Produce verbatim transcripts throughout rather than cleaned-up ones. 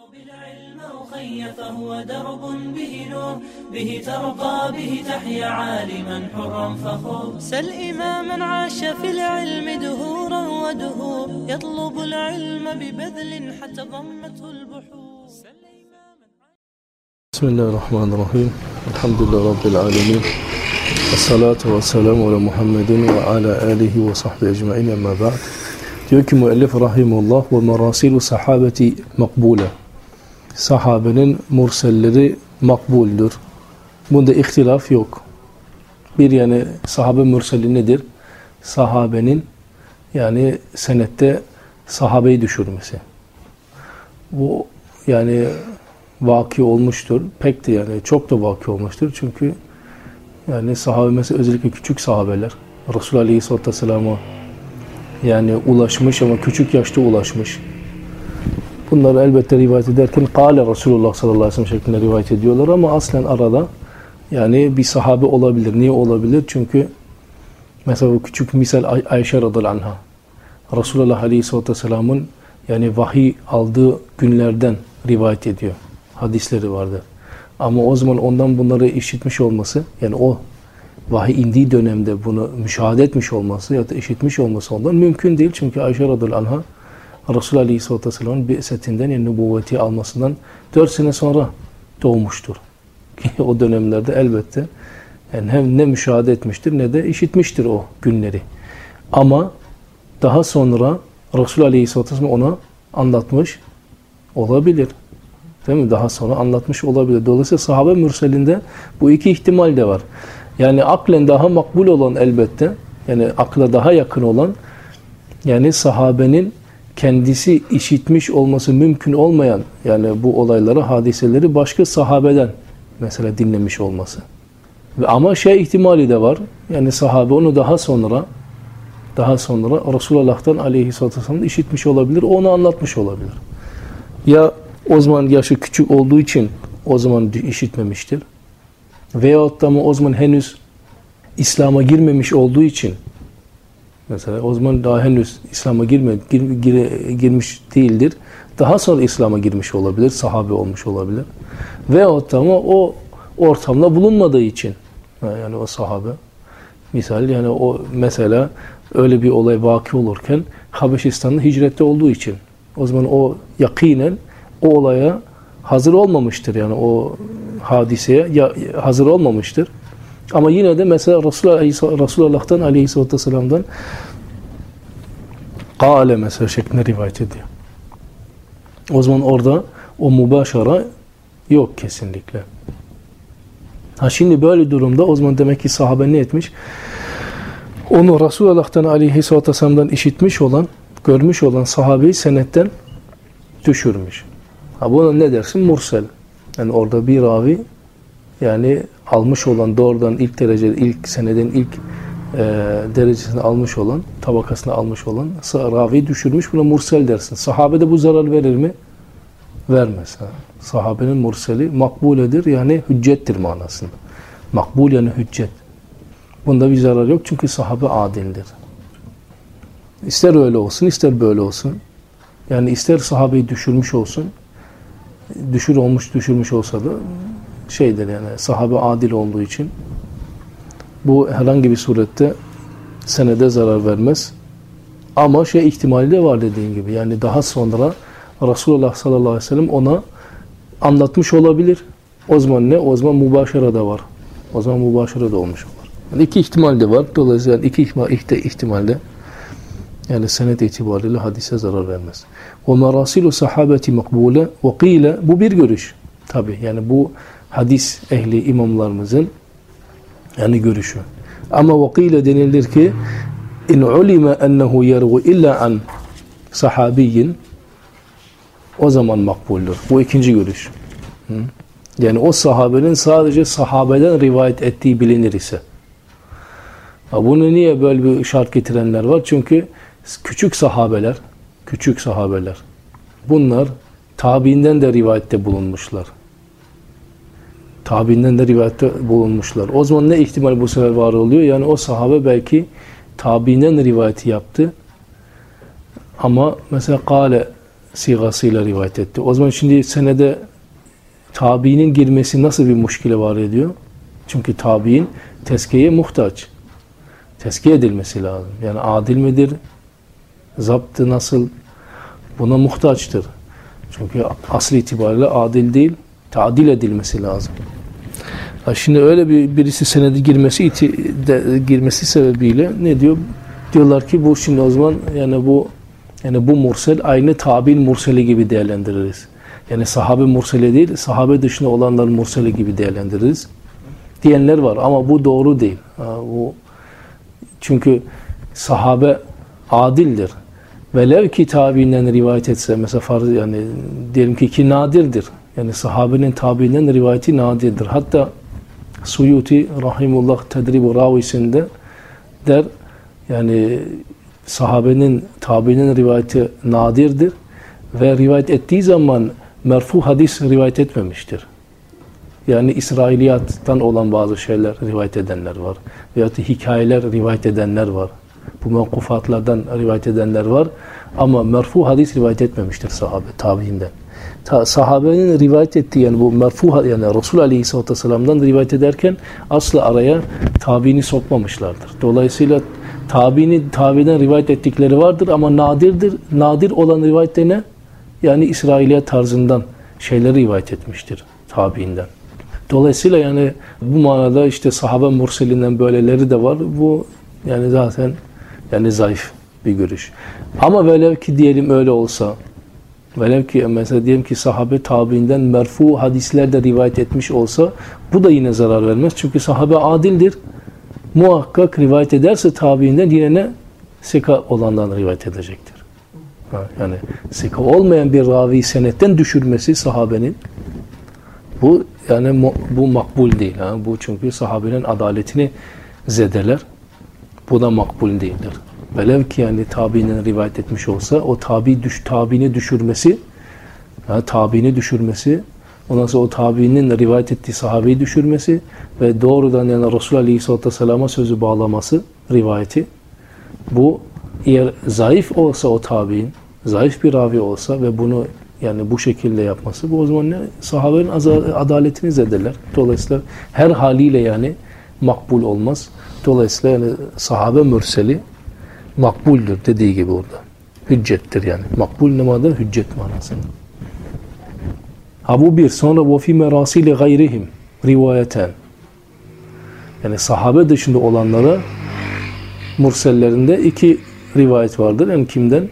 بالعلم أخي فهو درب به نور به ترقى به تحيا عالما حرا فخور سل إماما عاش في العلم دهورا ودهور يطلب العلم ببذل حتى ضمته البحور. بسم الله الرحمن الرحيم. الحمد لله رب العالمين. الصلاة والسلام على محمد وعلى آله وصحبه أجمعين. أما بعد. Diyor ki müellif rahimullah ve merasilu sahabeti makbule. Sahabenin murselleri makbuldür. Bunda ihtilaf yok. Bir yani sahabe mürseli nedir? Sahabenin yani senette sahabeyi düşürmesi. Bu yani vaki olmuştur. Pek de yani çok da vaki olmuştur. Çünkü yani sahabe mesela özellikle küçük sahabeler Resulullah Aleyhisselatü Vesselam'a yani ulaşmış ama küçük yaşta ulaşmış. Bunları elbette rivayet ederken Kale Resulullah sallallahu aleyhi ve sellem şeklinde rivayet ediyorlar ama aslen arada yani bir sahabe olabilir. Niye olabilir? Çünkü mesela bu küçük misal Ay Ayşe radıyallahu anha Resulullah Aleyhisselatü Vesselam'ın yani vahiy aldığı günlerden rivayet ediyor. Hadisleri vardır. Ama o zaman ondan bunları işitmiş olması yani o vahiy indiği dönemde bunu müşahede etmiş olması ya da işitmiş olması ondan mümkün değil. Çünkü Ayşe radıyallahu anha Resulullah Aleyhisselatü Vesselam'ın bi'setinden yani nübüvveti almasından dört sene sonra doğmuştur. O dönemlerde elbette yani hem ne müşahede etmiştir ne de işitmiştir o günleri. Ama daha sonra Resulullah Aleyhisselatü Vesselam ona anlatmış olabilir. Değil mi? Daha sonra anlatmış olabilir. Dolayısıyla sahabe mürselinde bu iki ihtimal de var. Yani aklen daha makbul olan elbette, yani akla daha yakın olan, yani sahabenin kendisi işitmiş olması mümkün olmayan, yani bu olayları, hadiseleri başka sahabeden mesela dinlemiş olması. Ve ama şey ihtimali de var, yani sahabe onu daha sonra, daha sonra Resulullah'tan aleyhissalatü vesselam işitmiş olabilir, onu anlatmış olabilir. Ya o zaman yaşı küçük olduğu için o zaman işitmemiştir. Veyahut da ama o zaman henüz İslam'a girmemiş olduğu için mesela o zaman daha henüz İslam'a girme, gir, gir, girmiş değildir. Daha sonra İslam'a girmiş olabilir, sahabe olmuş olabilir. Veyahut da ama o ortamda bulunmadığı için yani o sahabe misal yani o mesela öyle bir olay vaki olurken Habeşistan'da hicrette olduğu için o zaman o yakinen o olaya hazır olmamıştır yani o hadiseye ya, hazır olmamıştır. Ama yine de mesela Resulullah, Resulullah'tan aleyhissalatü vesselam'dan kâle mesela şeklinde rivayet ediyor. O zaman orada o mübaşara yok kesinlikle. Ha şimdi böyle durumda o zaman demek ki sahabe ne etmiş? Onu Resulullah'tan aleyhissalatü vesselam'dan işitmiş olan, görmüş olan sahabeyi senetten düşürmüş. Ha buna ne dersin? Mursel. Yani orada bir ravi yani almış olan doğrudan ilk derecede, ilk seneden ilk e, derecesini almış olan, tabakasını almış olan ravi düşürmüş. Buna mursel dersin. Sahabede bu zarar verir mi? Vermez. Ha. Sahabenin murseli makbuledir yani hüccettir manasında. Makbul yani hüccet. Bunda bir zarar yok çünkü sahabe adildir. İster öyle olsun, ister böyle olsun. Yani ister sahabeyi düşürmüş olsun, düşür olmuş, düşürmüş olsa da şeydir yani sahabe adil olduğu için bu herhangi bir surette senede zarar vermez. Ama şey ihtimali de var dediğim gibi yani daha sonra Resulullah sallallahu aleyhi ve sellem ona anlatmış olabilir. O zaman ne? O zaman mübaşara da var. O zaman mübaşara da olmuş olur. Yani iki ihtimal de var. Dolayısıyla iki ihtimal, iki ihtimalde yani senet itibariyle hadise zarar vermez. O merasilu sahabeti makbule ve qile bu bir görüş. Tabi yani bu hadis ehli imamlarımızın yani görüşü. Ama ve qile denilir ki in ulima ennehu yergu illa an sahabiyyin o zaman makbuldür. Bu ikinci görüş. Hı? Yani o sahabenin sadece sahabeden rivayet ettiği bilinir ise. Bunu niye böyle bir şart getirenler var? Çünkü küçük sahabeler, küçük sahabeler bunlar tabiinden de rivayette bulunmuşlar. Tabiinden de rivayette bulunmuşlar. O zaman ne ihtimal bu sefer var oluyor? Yani o sahabe belki tabiinden rivayeti yaptı. Ama mesela kâle sigasıyla rivayet etti. O zaman şimdi senede tabiinin girmesi nasıl bir muşkile var ediyor? Çünkü tabiin tezkiyeye muhtaç. Tezkiye edilmesi lazım. Yani adil midir? Zaptı nasıl? Buna muhtaçtır. Çünkü asıl itibariyle adil değil, tadil edilmesi lazım. Şimdi öyle bir birisi senede girmesi iti, de, girmesi sebebiyle ne diyor? Diyorlar ki bu şimdi o zaman yani bu yani bu mursel aynı tabi'in murseli gibi değerlendiririz. Yani sahabe murseli değil, sahabe dışında olanların murseli gibi değerlendiririz diyenler var ama bu doğru değil. Ha, bu çünkü sahabe adildir. Velev ki tabiinden rivayet etse mesela farz yani diyelim ki ki nadirdir. Yani sahabenin tabiinden rivayeti nadirdir. Hatta Suyuti rahimullah Tedrib-i Ravisinde der yani sahabenin tabiinin rivayeti nadirdir ve rivayet ettiği zaman merfu hadis rivayet etmemiştir. Yani İsrailiyattan olan bazı şeyler rivayet edenler var. Veyahut da hikayeler rivayet edenler var. Bu mevkufatlardan rivayet edenler var. Ama merfu hadis rivayet etmemiştir sahabe, tabiinden. Ta, sahabenin rivayet ettiği yani bu merfu yani Resul Aleyhisselatü Vesselam'dan rivayet ederken asla araya tabiini sokmamışlardır. Dolayısıyla tabiini tabiiden rivayet ettikleri vardır ama nadirdir. Nadir olan rivayetlerine yani İsrailiyat tarzından şeyleri rivayet etmiştir tabiinden. Dolayısıyla yani bu manada işte sahabe murselinden böyleleri de var. Bu yani zaten yani zayıf bir görüş. Ama velev ki diyelim öyle olsa, velev ki mesela diyelim ki sahabe tabiinden merfu hadisler de rivayet etmiş olsa bu da yine zarar vermez. Çünkü sahabe adildir. Muhakkak rivayet ederse tabiinden yine ne? Sika olandan rivayet edecektir. Ha, yani sika olmayan bir ravi senetten düşürmesi sahabenin bu yani bu makbul değil. Ha? Bu çünkü sahabenin adaletini zedeler. Bu da makbul değildir. Velev ki yani tabiinin rivayet etmiş olsa o tabi düş tabiini düşürmesi yani tabiini düşürmesi ondan sonra o tabiinin rivayet ettiği sahabeyi düşürmesi ve doğrudan yani Resulullah Aleyhisselatü Vesselam'a sözü bağlaması rivayeti bu eğer zayıf olsa o tabiin zayıf bir ravi olsa ve bunu yani bu şekilde yapması bu o zaman ne? Sahabenin adaletini zedeler. Dolayısıyla her haliyle yani makbul olmaz. Dolayısıyla yani sahabe mürseli makbuldür dediği gibi orada. Hüccettir yani. Makbul ne manada? Hüccet manasında. Ha bu bir. Sonra وَفِي مَرَاسِلِ غَيْرِهِمْ rivayeten. Yani sahabe dışında olanlara mursellerinde iki rivayet vardır. Yani kimden?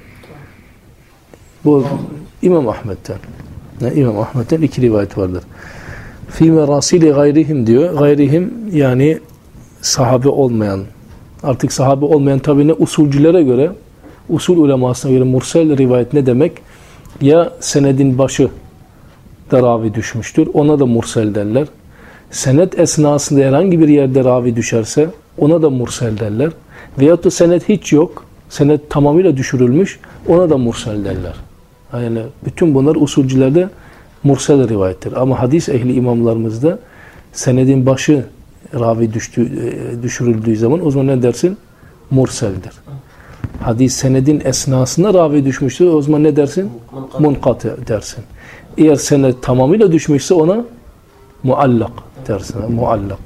Bu İmam Ahmet'ten. Ne? İmam Ahmet'ten iki rivayet vardır. فِي مَرَاسِلِ غَيْرِهِمْ diyor. Gayrihim yani sahabe olmayan, artık sahabe olmayan tabi ne usulcülere göre, usul ulemasına göre mursel rivayet ne demek? Ya senedin başı da ravi düşmüştür, ona da mursel derler. Senet esnasında herhangi bir yerde ravi düşerse, ona da mursel derler. Veyahut da senet hiç yok, senet tamamıyla düşürülmüş, ona da mursel derler. Yani bütün bunlar usulcülerde mursel rivayettir. Ama hadis ehli imamlarımızda senedin başı ravi düştü, düşürüldüğü zaman o zaman ne dersin? Murseldir. Hadis senedin esnasında ravi düşmüştür. O zaman ne dersin? Munkati dersin. Eğer sened tamamıyla düşmüşse ona muallak dersin. Muallak.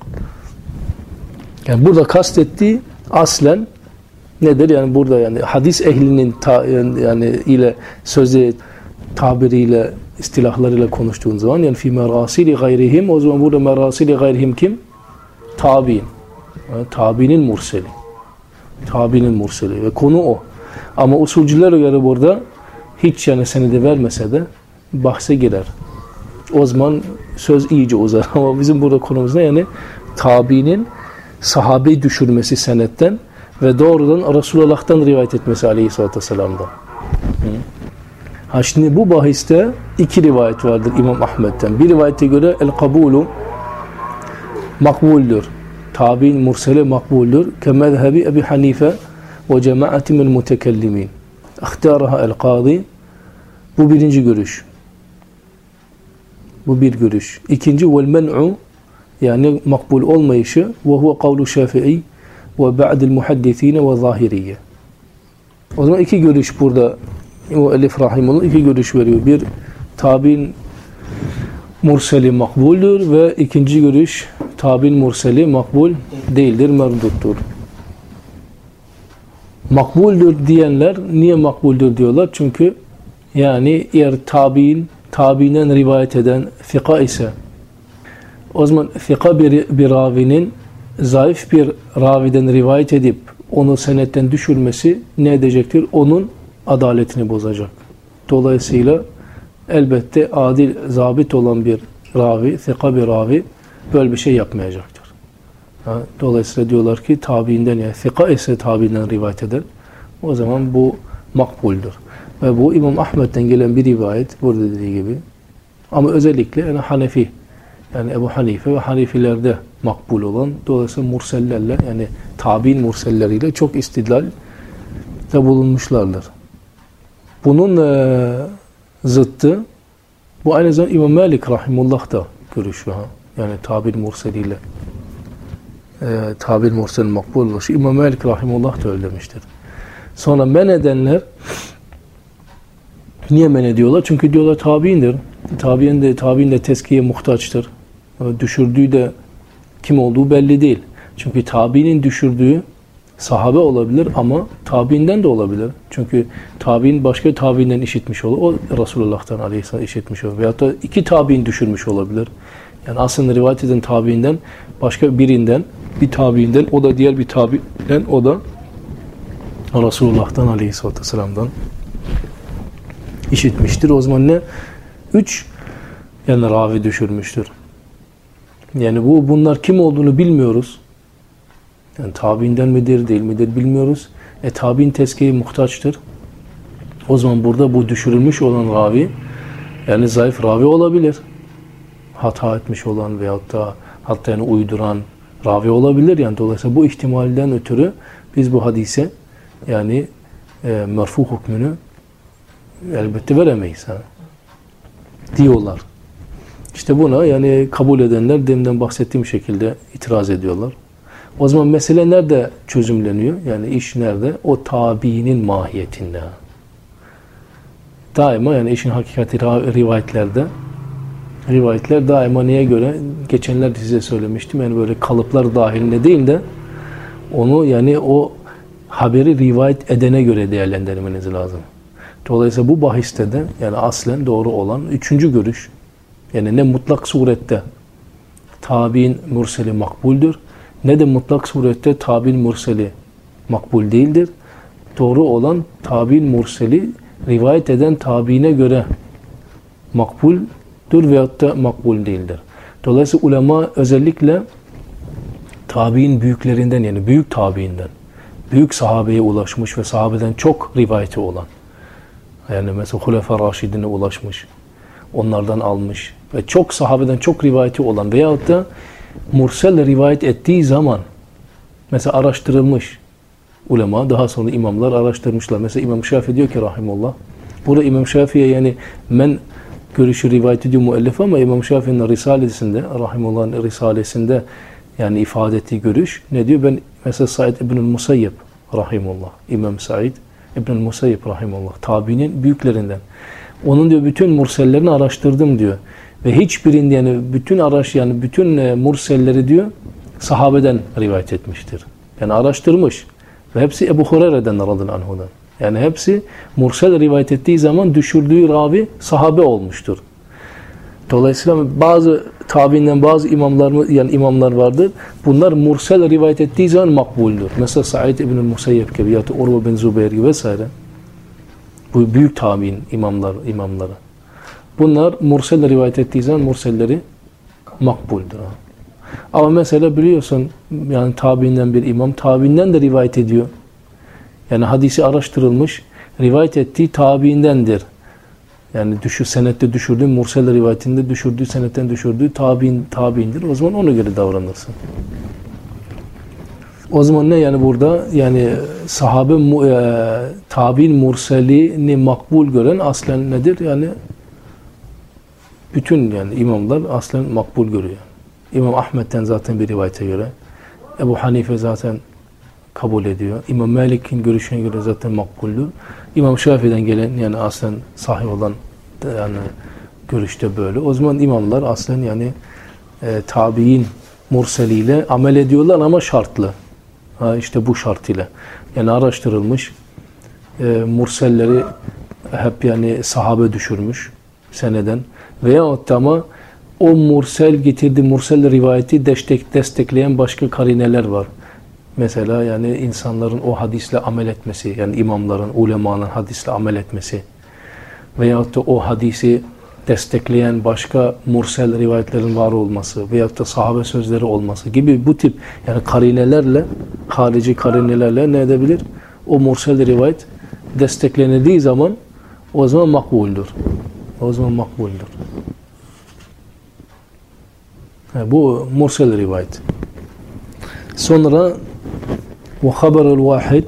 Yani burada kastettiği aslen nedir? Yani burada yani hadis ehlinin ta, yani ile sözü tabiriyle istilahlarıyla konuştuğun zaman yani fi merasili gayrihim o zaman burada merasili gayrihim kim? Tabi'in. Yani, tabi'nin murseli. Tabi'nin murseli ve konu o. Ama usulcülere göre burada hiç yani senedi vermese de bahse girer. O zaman söz iyice uzar. Ama bizim burada konumuz ne? Yani tabi'nin sahabeyi düşürmesi senetten ve doğrudan Resulullah'tan rivayet etmesi Aleyhisselatü Vesselam'dan. Ha şimdi bu bahiste iki rivayet vardır İmam Ahmet'ten. Bir rivayete göre el-kabulu makbuldür. Tabi'in murseli makbuldür. Kemezhebi Ebi Hanife ve cemaati minel mutekellimin. İhtaraha el-kazi. Bu birinci görüş. Bu bir görüş. İkinci vel men'u yani makbul olmayışı ve huve kavlu Şafii ve ba'dil muhaddisine ve zahiriye. O zaman iki görüş burada müellif rahimullah iki görüş veriyor. Bir, tabi'in murseli makbuldür ve ikinci görüş, tabi'in murseli makbul değildir, merduttur. Makbuldür diyenler niye makbuldür diyorlar? Çünkü yani eğer tabi'in tabi'inden rivayet eden fika ise, o zaman fika bir, bir ravinin zayıf bir raviden rivayet edip onu senetten düşürmesi ne edecektir? Onun adaletini bozacak. Dolayısıyla elbette adil, zabit olan bir ravi, fika bir ravi böyle bir şey yapmayacaktır. Ha, dolayısıyla diyorlar ki tabiinden, yani fika ise tabiinden rivayet eder. O zaman bu makbuldür. Ve bu İmam Ahmet'ten gelen bir rivayet, burada dediği gibi. Ama özellikle yani Hanefi, yani Ebu Hanife ve Hanefilerde makbul olan, dolayısıyla mursellerle, yani tabi'in murselleriyle çok istidlal de bulunmuşlardır. Bunun e, zıttı, bu aynı zamanda İmam Malik rahimullah da görüşü. Ha? Yani tabi'in murseliyle e, tabi'in mursel makbul olur. İmam Malik rahimullah da öyle demiştir. Sonra men edenler niye men ediyorlar? Çünkü diyorlar tabi'indir. Tabi'in de, tabi'in de tezkiye muhtaçtır. Düşürdüğü de kim olduğu belli değil. Çünkü tabi'nin düşürdüğü sahabe olabilir ama tabi'inden de olabilir. Çünkü tabi'in başka tabi'inden işitmiş olur. O Resulullah'tan aleyhisselam işitmiş olur. Veyahut da iki tabi'in düşürmüş olabilir. Yani aslında rivayet eden tabi'inden başka birinden, bir tabi'inden, o da diğer bir tabi'inden, o da Resulullah'tan aleyhisselam'dan işitmiştir. O zaman ne? Üç yani ravi düşürmüştür. Yani bu bunlar kim olduğunu bilmiyoruz. Yani tabiinden midir, değil midir bilmiyoruz. E tabiin tezkiyeye muhtaçtır. O zaman burada bu düşürülmüş olan ravi, yani zayıf ravi olabilir. Hata etmiş olan veyahut da hatta yani uyduran ravi olabilir. Yani dolayısıyla bu ihtimalden ötürü biz bu hadise yani e, merfu hükmünü elbette veremeyiz. Ha? Diyorlar. İşte buna yani kabul edenler deminden bahsettiğim şekilde itiraz ediyorlar. O zaman mesele nerede çözümleniyor? Yani iş nerede? O tabiinin mahiyetinde. Daima yani işin hakikati rivayetlerde rivayetler daima neye göre? Geçenlerde size söylemiştim. Yani böyle kalıplar dahilinde değil de onu yani o haberi rivayet edene göre değerlendirmeniz lazım. Dolayısıyla bu bahiste de yani aslen doğru olan üçüncü görüş, yani ne mutlak surette tabi'in murseli makbuldür, ne de mutlak surette tabi'in murseli makbul değildir. Doğru olan tabi'in murseli rivayet eden tabi'ine göre makbuldür veyahut da makbul değildir. Dolayısıyla ulema özellikle tabi'in büyüklerinden, yani büyük tabi'inden, büyük sahabeye ulaşmış ve sahabeden çok rivayeti olan, yani mesela Hulefâ Raşidine ulaşmış, onlardan almış ve çok sahabeden çok rivayeti olan veyahut da mursel rivayet ettiği zaman mesela araştırılmış ulema, daha sonra imamlar araştırmışlar. Mesela İmam Şafii diyor ki rahimullah, burada İmam Şafii'ye yani men görüşü rivayet ediyor müellif ama İmam Şafii'nin Risalesinde, rahimullah'ın Risalesinde yani ifade ettiği görüş ne diyor? Ben mesela Said İbnül Musayyib rahimullah, İmam Said İbnül Musayyib rahimullah, tabiinin büyüklerinden. Onun diyor bütün mursellerini araştırdım diyor. Ve hiçbirinde yani bütün araş yani bütün e, murselleri diyor sahabeden rivayet etmiştir. Yani araştırmış. Ve hepsi Ebu Hureyre'den radıyallahu anhu'dan. Yani hepsi mursel rivayet ettiği zaman düşürdüğü ravi sahabe olmuştur. Dolayısıyla bazı tabiinden bazı imamlar yani imamlar vardır. Bunlar mursel rivayet ettiği zaman makbuldür. Mesela Said İbnül Musayyib gibi ya da Urve bin Zübeyir gibi vesaire. Bu büyük tabiin imamlar imamları. Bunlar mursel rivayet ettiği zaman murselleri makbuldür. Ama mesela biliyorsun yani tabiinden bir imam tabiinden de rivayet ediyor. Yani hadisi araştırılmış, rivayet ettiği tabiindendir. Yani düşür, senette düşürdüğü, mursel rivayetinde düşürdüğü, senetten düşürdüğü tabiin, tabiindir. O zaman ona göre davranırsın. O zaman ne yani burada yani sahabe e, tabiin murselini makbul gören aslen nedir? Yani bütün yani imamlar aslen makbul görüyor. İmam Ahmet'ten zaten bir rivayete göre, Ebu Hanife zaten kabul ediyor. İmam Malik'in görüşüne göre zaten makbuldür. İmam Şafii'den gelen yani aslen sahih olan yani görüşte böyle. O zaman imamlar aslen yani e, tabi'in murseliyle amel ediyorlar ama şartlı. Ha, işte bu şart ile. Yani araştırılmış. E, murselleri hep yani sahabe düşürmüş seneden. Veyahut da ama o mursel getirdiği mursel rivayeti destek, destekleyen başka karineler var. Mesela yani insanların o hadisle amel etmesi, yani imamların, ulemanın hadisle amel etmesi veyahut da o hadisi destekleyen başka mursel rivayetlerin var olması veyahut da sahabe sözleri olması gibi bu tip yani karinelerle, harici karinelerle ne edebilir? O mursel rivayet desteklenildiği zaman o zaman makbuldür. O zaman makbuldür. Yani bu mursel rivayet. Sonra ve haberul vahid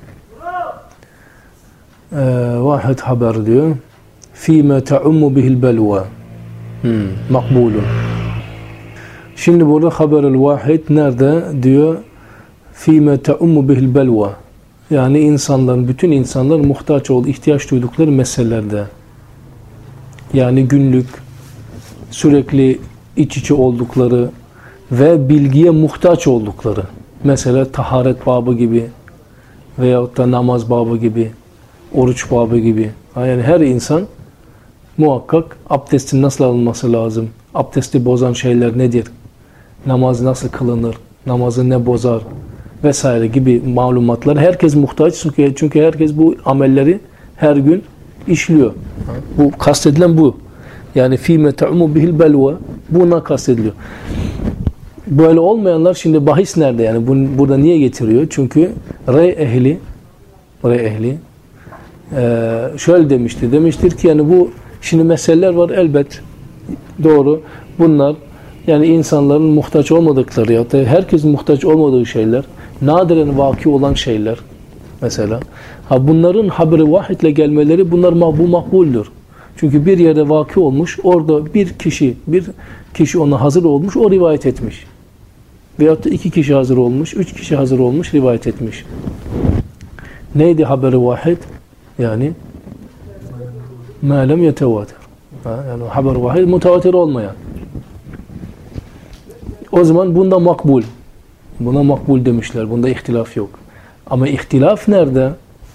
vahid haber diyor fîmâ te'ummu bihil belva makbulun. Şimdi burada haberul vahid nerede diyor fîmâ te'ummu bihil belva yani insanların, bütün insanlar muhtaç olduğu, ihtiyaç duydukları meselelerde yani günlük sürekli iç içe oldukları ve bilgiye muhtaç oldukları. Mesela taharet babı gibi veyahut da namaz babı gibi, oruç babı gibi. Yani her insan muhakkak abdestin nasıl alınması lazım? Abdesti bozan şeyler nedir? Namaz nasıl kılınır? Namazı ne bozar? Vesaire gibi malumatlar. Herkes muhtaç çünkü, çünkü herkes bu amelleri her gün işliyor. Bu kastedilen bu. Yani fîme te'umu bihil belva buna kastediliyor. Böyle olmayanlar şimdi bahis nerede yani bunu burada niye getiriyor? Çünkü rey ehli rey ehli e, şöyle demiştir. Demiştir ki yani bu şimdi meseleler var elbet doğru. Bunlar yani insanların muhtaç olmadıkları ya da herkesin muhtaç olmadığı şeyler, nadiren vaki olan şeyler mesela. Ha bunların haberi vahidle gelmeleri bunlar bu makbuldür. Çünkü bir yerde vaki olmuş, orada bir kişi, bir kişi ona hazır olmuş, o rivayet etmiş. Veyahut da iki kişi hazır olmuş, üç kişi hazır olmuş, rivayet etmiş. Neydi haberi vahid? Yani مَا لَمْ يَتَوَاتِرْ yani haber vahid, mutavatir olmayan. O zaman bunda makbul. Buna makbul demişler, bunda ihtilaf yok. Ama ihtilaf nerede?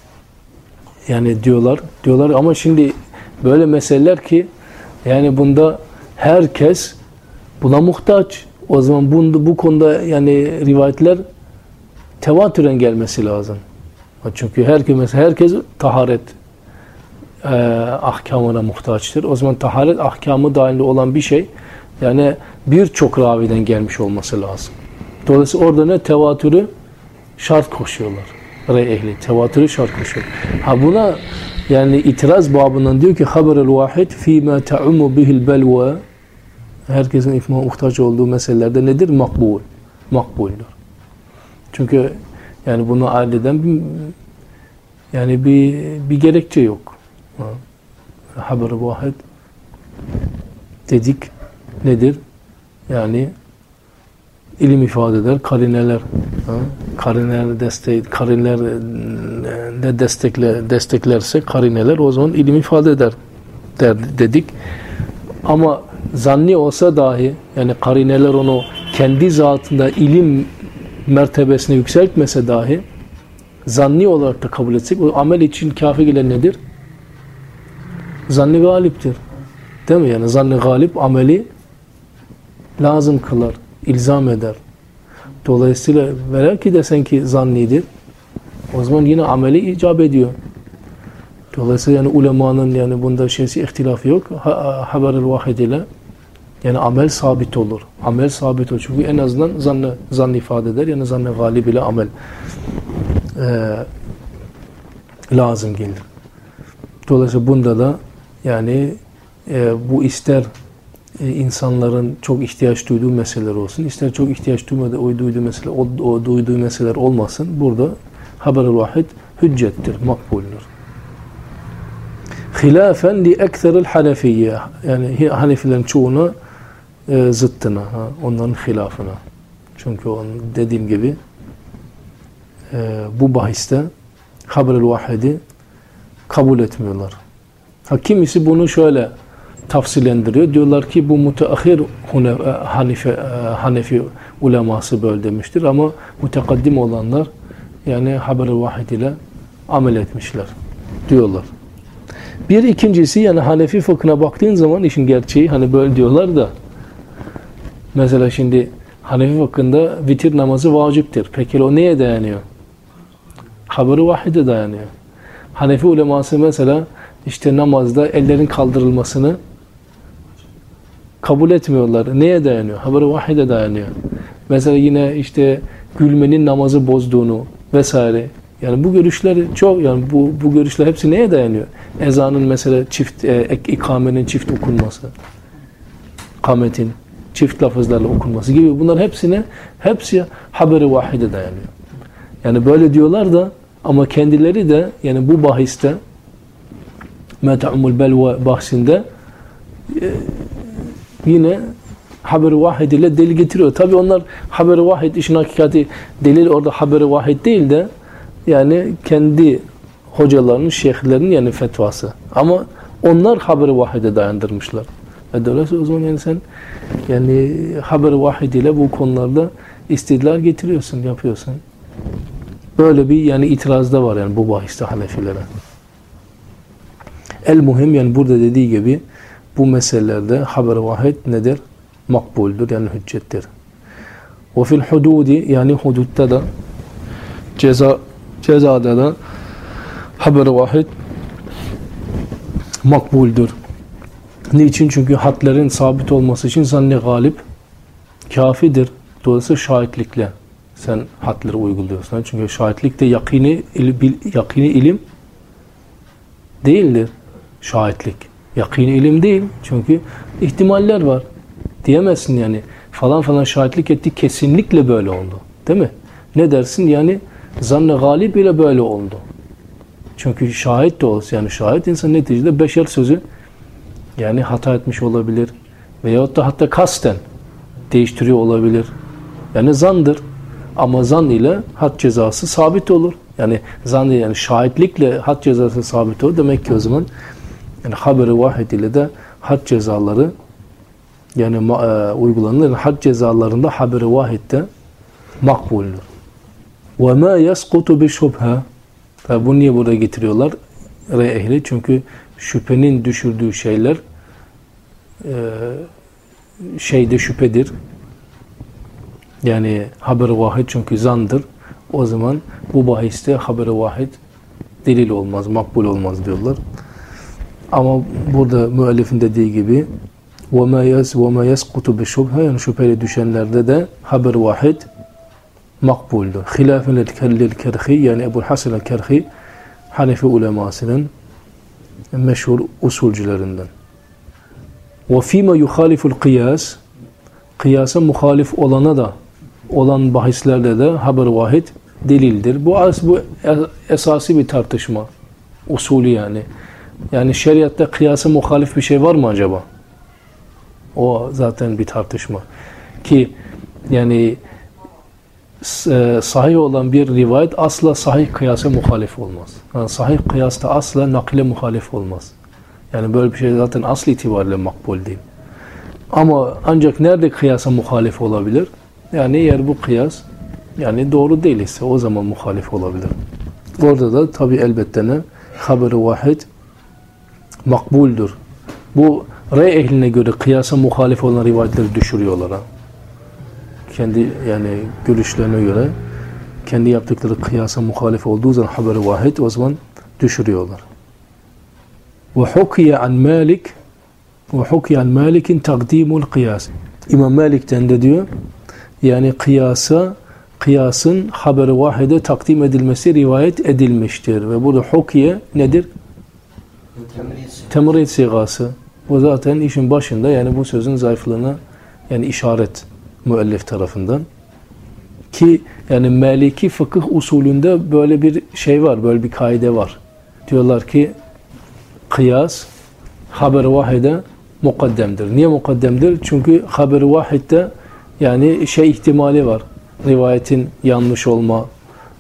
Yani diyorlar, diyorlar ama şimdi böyle meseleler ki yani bunda herkes buna muhtaç. O zaman bunda, bu konuda yani rivayetler tevatüren gelmesi lazım. Çünkü herkes mesela herkes taharet e, ahkamına muhtaçtır. O zaman taharet ahkamı dahilinde olan bir şey yani birçok raviden gelmiş olması lazım. Dolayısıyla orada ne tevatürü şart koşuyorlar. Rey ehli tevatürü şart koşuyor. Ha buna yani itiraz babından diyor ki haberul vahid fîmâ te'ummu bihil belva herkesin ifma muhtaç olduğu meselelerde nedir? Makbul. Makbuldür. Çünkü yani bunu aileden bir, yani bir bir gerekçe yok. Haber-i vahid dedik nedir? Yani ilim ifade eder, karineler ha? karineler destek karineler de destekle desteklerse karineler o zaman ilim ifade eder der dedik. Ama zanni olsa dahi yani karineler onu kendi zatında ilim mertebesine yükseltmese dahi zanni olarak da kabul etsek o amel için kafi gelen nedir? Zanni galiptir. Değil mi? Yani zanni galip ameli lazım kılar, ilzam eder. Dolayısıyla velev ki desen ki zannidir o zaman yine ameli icap ediyor. Dolayısıyla yani ulemanın yani bunda şeysi ihtilaf yok. Ha, haber-i vahid ile yani amel sabit olur. Amel sabit olur. Çünkü en azından zannı, zannı ifade eder. Yani zannı galib ile amel e, lazım gelir. Dolayısıyla bunda da yani e, bu ister e, insanların çok ihtiyaç duyduğu meseleler olsun, ister çok ihtiyaç duymadığı, o duyduğu mesele, o, o duyduğu meseleler olmasın. Burada haber-i vahid hüccettir, makbuldür. Hilafen li ekseril hanefiyye yani Hanefilerin çoğuna e, zıttına, ha, onların hilafına. Çünkü onun dediğim gibi e, bu bahiste haber-i vahidi kabul etmiyorlar. Ha, kimisi bunu şöyle tafsilendiriyor. Diyorlar ki bu müteahhir Hanefi, Hanefi uleması böyle demiştir ama mütekaddim olanlar yani haber-i vahid ile amel etmişler diyorlar. Bir ikincisi yani Hanefi fıkhına baktığın zaman işin gerçeği hani böyle diyorlar da mesela şimdi Hanefi fıkhında vitir namazı vaciptir. Peki o neye dayanıyor? Haber-i vahide dayanıyor. Hanefi uleması mesela işte namazda ellerin kaldırılmasını kabul etmiyorlar. Neye dayanıyor? Haber-i vahide dayanıyor. Mesela yine işte gülmenin namazı bozduğunu vesaire. Yani bu görüşler çok yani bu bu görüşler hepsi neye dayanıyor? Ezanın mesela çift e, ikamenin çift okunması, kametin çift lafızlarla okunması gibi bunlar hepsine hepsi haber-i vahide dayanıyor. Yani böyle diyorlar da ama kendileri de yani bu bahiste Met'umul Belva bahsinde e, yine haber-i vahid ile delil getiriyor. Tabi onlar haber-i vahid işin hakikati delil orada haber-i vahid değil de yani kendi hocalarının, şeyhlerinin yani fetvası. Ama onlar haber-i vahide dayandırmışlar. Ve dolayısıyla o zaman yani sen yani haber-i vahid ile bu konularda istidlal getiriyorsun, yapıyorsun. Böyle bir yani itiraz da var yani bu bahiste Hanefilere. El muhim yani burada dediği gibi bu meselelerde haber-i vahid nedir? Makbuldür yani hüccettir. Ve fil hududi yani hudutta da ceza cezada da haber-i vahid makbuldür. Niçin? Çünkü hadlerin sabit olması için zanne galip kafidir. Dolayısıyla şahitlikle sen hadleri uyguluyorsun. Çünkü şahitlik de yakini, il, yakini ilim değildir. Şahitlik. Yakini ilim değil. Çünkü ihtimaller var. Diyemezsin yani. Falan falan şahitlik etti. Kesinlikle böyle oldu. Değil mi? Ne dersin? Yani zanne galip ile böyle oldu. Çünkü şahit de olsa yani şahit insan neticede beşer sözü yani hata etmiş olabilir. Veyahut da hatta kasten değiştiriyor olabilir. Yani zandır. Ama zan ile had cezası sabit olur. Yani zan ile yani şahitlikle had cezası sabit olur. Demek ki o zaman yani haber-i vahid ile de had cezaları yani e, uygulanır. Yani had cezalarında haber-i vahidde makbuldür. وَمَا يَسْقُطُ بِشُبْهَا Tabi bunu niye burada getiriyorlar? Re ehli. Çünkü şüphenin düşürdüğü şeyler e, şeyde şüphedir. Yani haber-i vahid çünkü zandır. O zaman bu bahiste haber-i vahid delil olmaz, makbul olmaz diyorlar. Ama burada müellifin dediği gibi وَمَا يَسْقُطُ بِشُبْهَا yani şüpheli düşenlerde de haber-i vahid makbuldür. Hilafen el-Kerhi yani Ebu'l Hasan el-Kerhi Hanefi ulemasının meşhur usulcülerinden. وَفِيمَ يُخَالِفُ الْقِيَاسِ Kıyasa muhalif olana da olan bahislerde de haber-i vahid delildir. Bu, bu esası bir tartışma. Usulü yani. Yani şeriatta kıyasa muhalif bir şey var mı acaba? O zaten bir tartışma. Ki yani sahih olan bir rivayet asla sahih kıyasa muhalif olmaz. Yani sahih kıyasta asla nakile muhalif olmaz. Yani böyle bir şey zaten asıl itibariyle makbul değil. Ama ancak nerede kıyasa muhalif olabilir? Yani eğer bu kıyas yani doğru değilse o zaman muhalif olabilir. Orada da tabi elbette ne? Haber-i vahid makbuldür. Bu rey ehline göre kıyasa muhalif olan rivayetleri düşürüyorlar. Ha? Kendi yani görüşlerine göre kendi yaptıkları kıyasa muhalif olduğu zaman haber-i vahid o zaman düşürüyorlar. Ve hukiye an Malik ve hukiye an Malik'in takdimul kıyas. İmam Malik'ten de diyor yani kıyasa kıyasın haber-i vahide takdim edilmesi rivayet edilmiştir. Ve burada hukiye nedir? Temrid sigası. Bu zaten işin başında yani bu sözün zayıflığına yani işaret müellif tarafından. Ki yani Maliki fıkıh usulünde böyle bir şey var, böyle bir kaide var. Diyorlar ki kıyas haber-i vahide mukaddemdir. Niye mukaddemdir? Çünkü haber-i vahidde yani şey ihtimali var. Rivayetin yanlış olma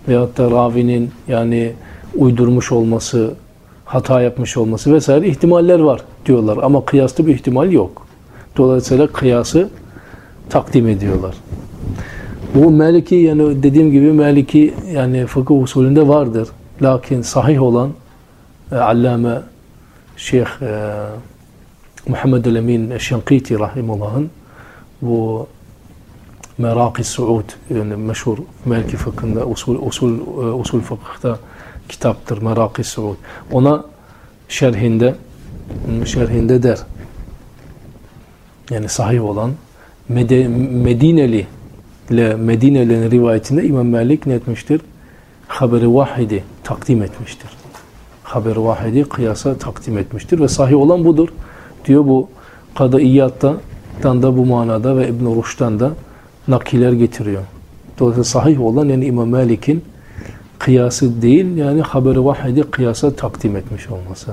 veyahut da ravinin yani uydurmuş olması, hata yapmış olması vesaire ihtimaller var diyorlar. Ama kıyaslı bir ihtimal yok. Dolayısıyla kıyası takdim ediyorlar. Bu Maliki, yani dediğim gibi Maliki yani fıkıh usulünde vardır. Lakin sahih olan e, Allame Şeyh e, Muhammed el-Emin Eşşenkiti rahimullah'ın bu Meraki Suud, yani meşhur Maliki fıkhında usul usul usul fıkıhta kitaptır Meraki Suud. Ona şerhinde şerhinde der. Yani sahih olan Mede, Medineli ile Medineli'nin rivayetinde İmam Malik ne etmiştir? Haber-i vahidi takdim etmiştir. Haber-i vahidi kıyasa takdim etmiştir ve sahih olan budur. Diyor bu Kadaiyyat'tan da bu manada ve İbn-i Ruş'tan da nakiller getiriyor. Dolayısıyla sahih olan yani İmam Malik'in kıyası değil, yani haber-i vahidi kıyasa takdim etmiş olması.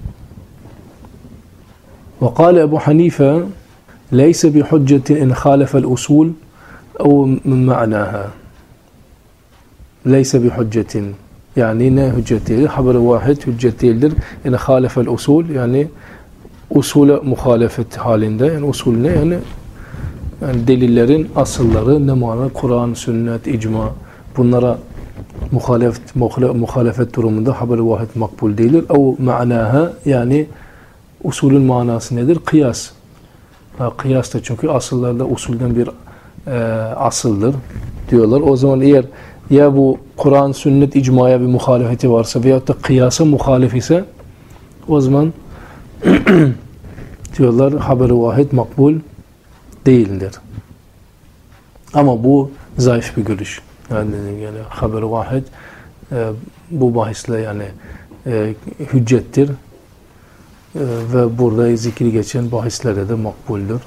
Ve kâle Ebu Hanife leyse bi hüccetin in khâlefel usul ev min ma'naha. Leyse bi hüccetin, yani ne hüccet değildir? Haber-i vahid hüccet değildir. In khâlefel usul, yani usule muhalefet halinde, yani usulüne yani, yani delillerin asılları ne mana? Kur'an, sünnet, icma, bunlara muhalefet, muhalefet durumunda haber-i vahid makbul değildir. Ev ma'naha, yani usulün manası nedir? Kıyas. Ha, kıyas da çünkü asıllarda usulden bir e, asıldır diyorlar. O zaman eğer ya bu Kur'an, sünnet, icmaya bir muhalefeti varsa veyahut da kıyasa muhalif ise o zaman diyorlar haber-i vahid makbul değildir. Ama bu zayıf bir görüş. Yani, yani haber-i vahid e, bu bahisle yani e, hüccettir. E, ve burada zikri geçen bahislere de makbuldür.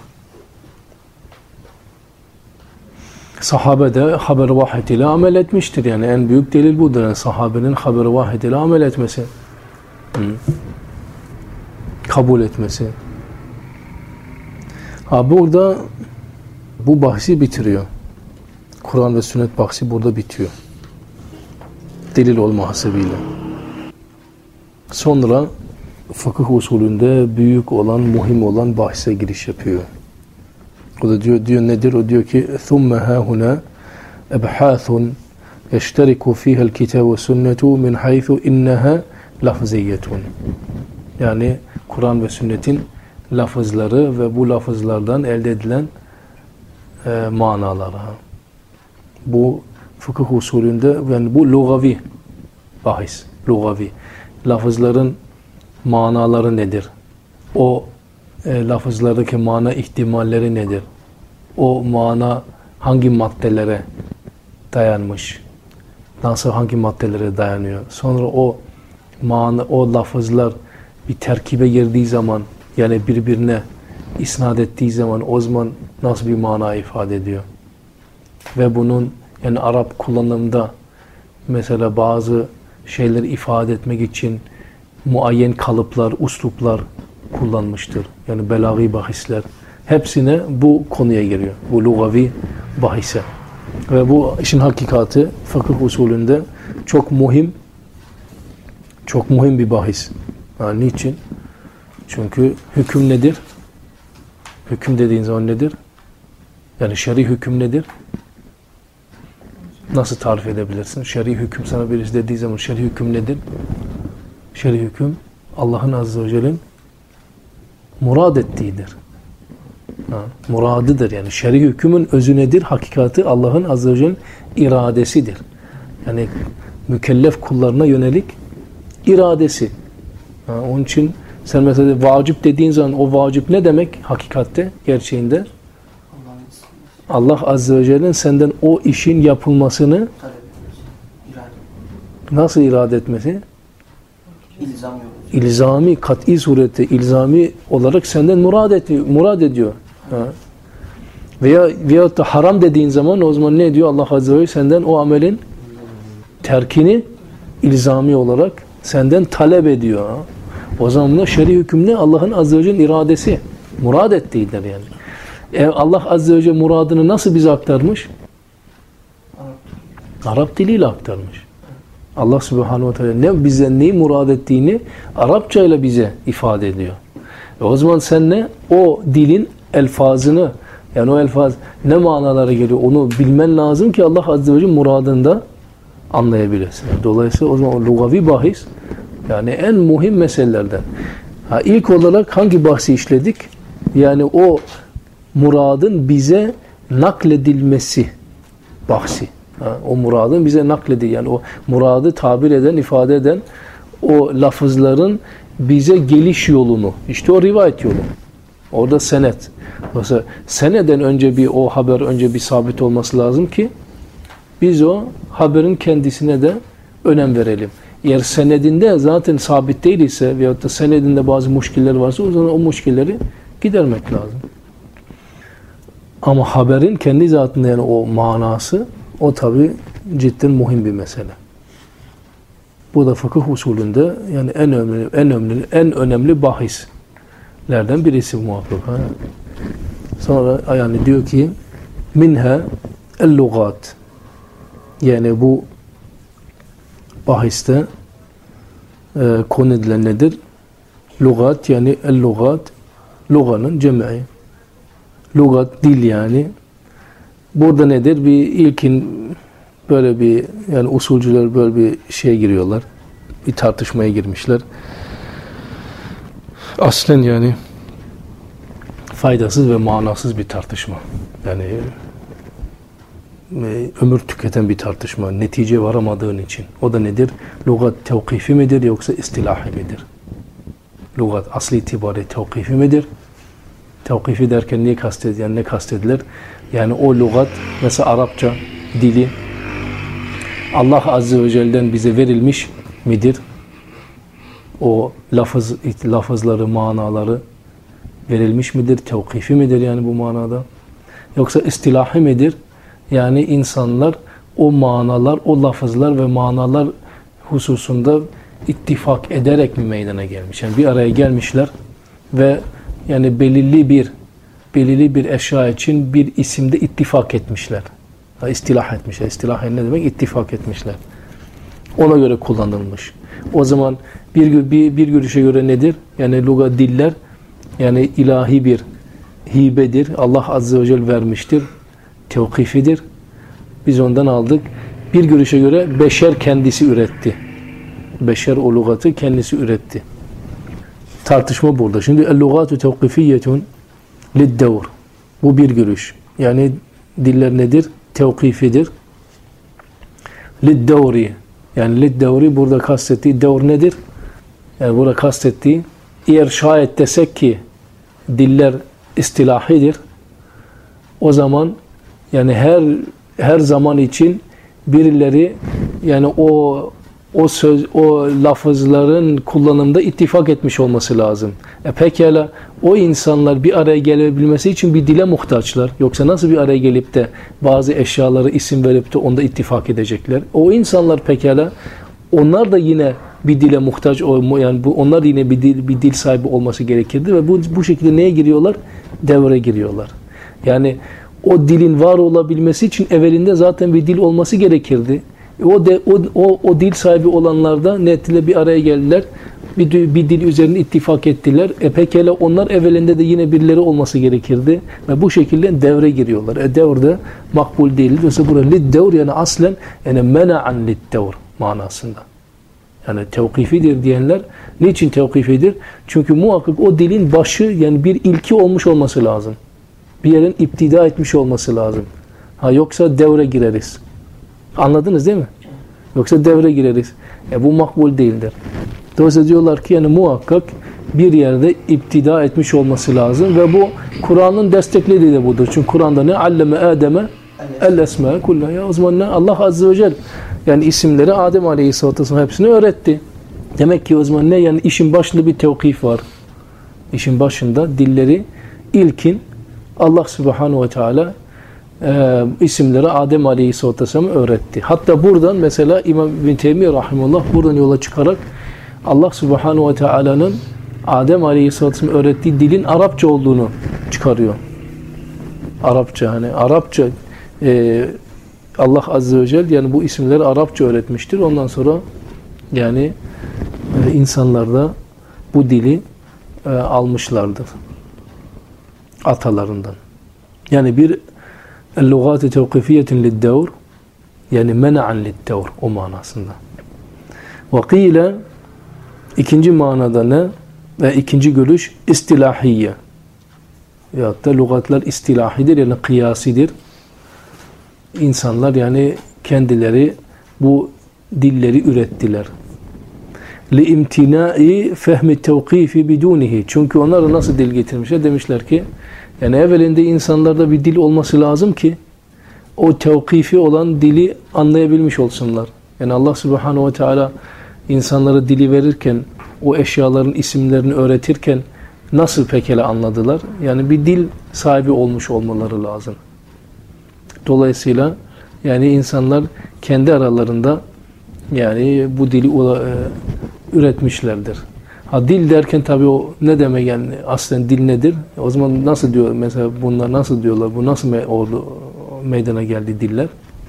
Sahabe de haber-i vahid ile amel etmiştir. Yani en büyük delil budur. Yani sahabenin haber-i vahid ile amel etmesi. Hı. Kabul etmesi. Ha, burada bu bahsi bitiriyor. Kur'an ve sünnet bahsi burada bitiyor. Delil olma hasebiyle. Sonra fıkıh usulünde büyük olan, muhim olan bahse giriş yapıyor. O da diyor, diyor nedir? O diyor ki ثُمَّ هَا هُنَا اَبْحَاثٌ يَشْتَرِكُ ف۪يهَا الْكِتَابُ وَسُنَّةُ مِنْ حَيْثُ اِنَّهَا لَفْزِيَّةٌ. Yani Kur'an ve sünnetin lafızları ve bu lafızlardan elde edilen e, manaları. Bu fıkıh usulünde, yani bu lugavi bahis, lugavi. Lafızların manaları nedir? O e, lafızlardaki mana ihtimalleri nedir? O mana hangi maddelere dayanmış? Nasıl hangi maddelere dayanıyor? Sonra o mana, o lafızlar bir terkibe girdiği zaman, yani birbirine isnat ettiği zaman o zaman nasıl bir mana ifade ediyor? Ve bunun yani Arap kullanımda mesela bazı şeyleri ifade etmek için muayyen kalıplar, usluplar kullanmıştır. Yani belagi bahisler. Hepsine bu konuya giriyor. Bu lugavi bahise. Ve bu işin hakikati fıkıh usulünde çok muhim çok muhim bir bahis. Yani niçin? Çünkü hüküm nedir? Hüküm dediğin zaman nedir? Yani şer'i hüküm nedir? Nasıl tarif edebilirsin? Şer'i hüküm sana birisi dediği zaman şer'i hüküm nedir? Şer'i hüküm Allah'ın Azze ve Celle'nin murad ettiğidir. Ha, muradıdır. Yani şer'i hükümün özü nedir? Hakikati Allah'ın Azze ve Celle'nin iradesidir. Yani mükellef kullarına yönelik iradesi. Ha, onun için sen mesela vacip dediğin zaman o vacip ne demek hakikatte, gerçeğinde? Allah Azze ve Celle'nin senden o işin yapılmasını nasıl irade etmesi? İlzami, İlzami, kat'i surette, ilzami olarak senden murad ediyor. Murad ediyor. Ha. Veya veyahut da haram dediğin zaman o zaman ne diyor? Allah Azze ve Celle senden o amelin terkini ilzami olarak senden talep ediyor. Ha. O zaman da şer'i hüküm ne? Allah'ın Azze ve Celle'nin iradesi. Murad ettiğidir yani. E Allah Azze ve Celle muradını nasıl bize aktarmış? Arap diliyle aktarmış. Allah Subhanahu ve Teala ne bize neyi murad ettiğini Arapça ile bize ifade ediyor. E o zaman sen ne? O dilin elfazını, yani o elfaz ne manalara geliyor onu bilmen lazım ki Allah Azze ve Celle muradında anlayabilirsin. Dolayısıyla o zaman o lugavi bahis yani en muhim meselelerden. Ha, ilk olarak hangi bahsi işledik? Yani o muradın bize nakledilmesi bahsi. Ha, o muradın bize nakledi. Yani o muradı tabir eden, ifade eden o lafızların bize geliş yolunu. İşte o rivayet yolu. Orada senet. Mesela seneden önce bir o haber önce bir sabit olması lazım ki biz o haberin kendisine de önem verelim. Eğer senedinde zaten sabit değil ise veyahut da senedinde bazı muşkiller varsa o zaman o muşkilleri gidermek lazım. Ama haberin kendi zatında yani o manası o tabi cidden muhim bir mesele. Bu da fıkıh usulünde yani en önemli en önemli en önemli bahislerden birisi muhakkak. Ha? Sonra yani diyor ki minha el-lugat yani bu bahiste e, konu edilen nedir? Lugat yani el-lugat luganın cem'i. Lugat dil yani. Burada nedir? Bir ilkin böyle bir yani usulcüler böyle bir şeye giriyorlar. Bir tartışmaya girmişler. Aslen yani faydasız ve manasız bir tartışma. Yani e, ömür tüketen bir tartışma. Netice varamadığın için. O da nedir? Lugat tevkifi midir yoksa istilahi midir? Lugat asli itibariyle tevkifi midir? Tevkifi derken niye kastedilir? Yani ne kastedilir? Yani o lugat mesela Arapça dili Allah Azze ve Celle'den bize verilmiş midir? O lafız, lafızları, manaları verilmiş midir? Tevkifi midir yani bu manada? Yoksa istilahi midir? Yani insanlar o manalar, o lafızlar ve manalar hususunda ittifak ederek mi meydana gelmiş? Yani bir araya gelmişler ve yani belirli bir belirli bir eşya için bir isimde ittifak etmişler. Ha, istilah etmişler. İstilah ne demek? İttifak etmişler. Ona göre kullanılmış. O zaman bir, bir, bir görüşe göre nedir? Yani luga diller yani ilahi bir hibedir. Allah Azze ve Celle vermiştir. Tevkifidir. Biz ondan aldık. Bir görüşe göre beşer kendisi üretti. Beşer o lugatı kendisi üretti. Tartışma burada. Şimdi el-lugatu tevkifiyyetun lid-devr. Bu bir görüş. Yani diller nedir? Tevkifidir. Lid-devri. Yani lid-devri burada kastettiği devr nedir? Yani burada kastettiği eğer şayet desek ki diller istilahidir o zaman yani her her zaman için birileri yani o o söz o lafızların kullanımda ittifak etmiş olması lazım. E pekala o insanlar bir araya gelebilmesi için bir dile muhtaçlar. Yoksa nasıl bir araya gelip de bazı eşyaları isim verip de onda ittifak edecekler? O insanlar pekala onlar da yine bir dile muhtaç yani bu onlar da yine bir dil bir dil sahibi olması gerekirdi ve bu bu şekilde neye giriyorlar? Devre giriyorlar. Yani o dilin var olabilmesi için evvelinde zaten bir dil olması gerekirdi. O, de, o, o, o dil sahibi olanlar da netle bir araya geldiler. Bir, bir dil üzerinde ittifak ettiler. E pekala onlar evvelinde de yine birileri olması gerekirdi. Ve bu şekilde devre giriyorlar. E devrde makbul değildir. Mesela burada lid-devr yani aslen yani mena'an lid-devr manasında. Yani tevkifidir diyenler niçin tevkifidir? Çünkü muhakkak o dilin başı yani bir ilki olmuş olması lazım. Bir yerin iptida etmiş olması lazım. Ha yoksa devre gireriz. Anladınız değil mi? Yoksa devre gireriz. E bu makbul değildir. Dolayısıyla diyorlar ki yani muhakkak bir yerde iptida etmiş olması lazım ve bu Kur'an'ın desteklediği de budur. Çünkü Kur'an'da ne? Alleme Adem'e el-esmâ kullaha. Ya o zaman ne? Allah Azze ve Celle yani isimleri Adem Aleyhisselatü Vesselam hepsini öğretti. Demek ki o zaman ne? Yani işin başında bir tevkif var. İşin başında dilleri ilkin Allah Subhanahu ve Teala e, isimleri Adem Aleyhisselatü Vesselam öğretti. Hatta buradan mesela İmam İbn Teymiyye Rahimullah buradan yola çıkarak Allah Subhanahu ve Teala'nın Adem Aleyhisselatü Vesselam öğrettiği dilin Arapça olduğunu çıkarıyor. Arapça hani Arapça e, Allah Azze ve Celle yani bu isimleri Arapça öğretmiştir. Ondan sonra yani e, insanlar da bu dili e, almışlardır atalarından. Yani bir el-lugât-ı tevkifiyetin lid-devr yani mena'an lid-devr o manasında. Ve kîle ikinci manada ne? Ve ikinci görüş istilahiyye. Veyahut da lügatlar istilahidir yani kıyasidir. İnsanlar yani kendileri bu dilleri ürettiler. لِاِمْتِنَاءِ فَهْمِ التَّوْقِيفِ بِدُونِهِ Çünkü onlar nasıl dil getirmişler? Demişler ki yani evvelinde insanlarda bir dil olması lazım ki o tevkifi olan dili anlayabilmiş olsunlar. Yani Allah Subhanahu ve Teala insanlara dili verirken o eşyaların isimlerini öğretirken nasıl pekala anladılar? Yani bir dil sahibi olmuş olmaları lazım. Dolayısıyla yani insanlar kendi aralarında yani bu dili e, üretmişlerdir. Ha dil derken tabii o ne demek yani aslen dil nedir? O zaman nasıl diyor mesela bunlar nasıl diyorlar? Bu nasıl me oldu meydana geldi diller?